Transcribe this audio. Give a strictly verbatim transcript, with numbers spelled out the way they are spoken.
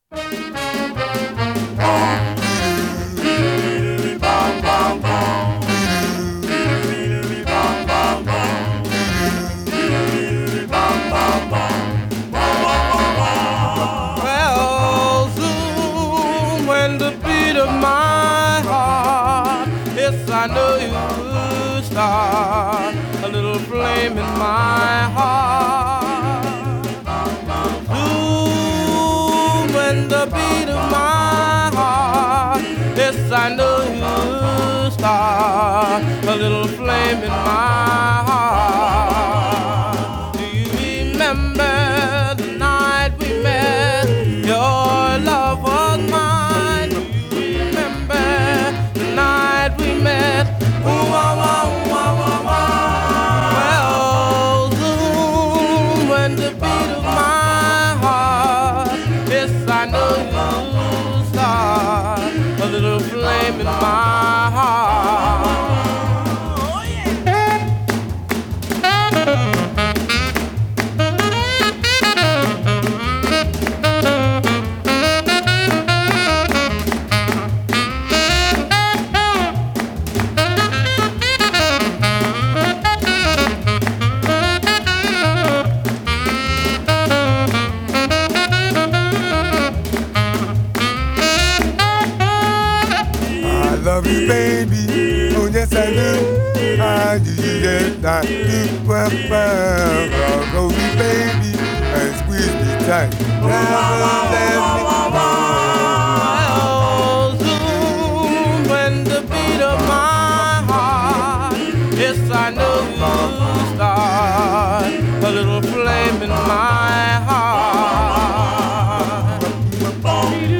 Well, soon when the beat of my heart, yes, I know you would start a little flame in my heart. Soon when the beat of my heart, yes, I know you would start a little flame in my heart. Do you remember the night we met? Your love was mine. Do you remember the night we met? Ooh, wah, wah, wah, wah, wah. Well, soon when the beat of my heart, yes, I know you start a little flame in my heart. I love you, baby. Oh, yes, I do. I do you get that deep well, well. Hold me, baby, and squeeze me tight. Never let me go. Well, soon when the beat of my heart, yes, I know you start a little flame in my heart.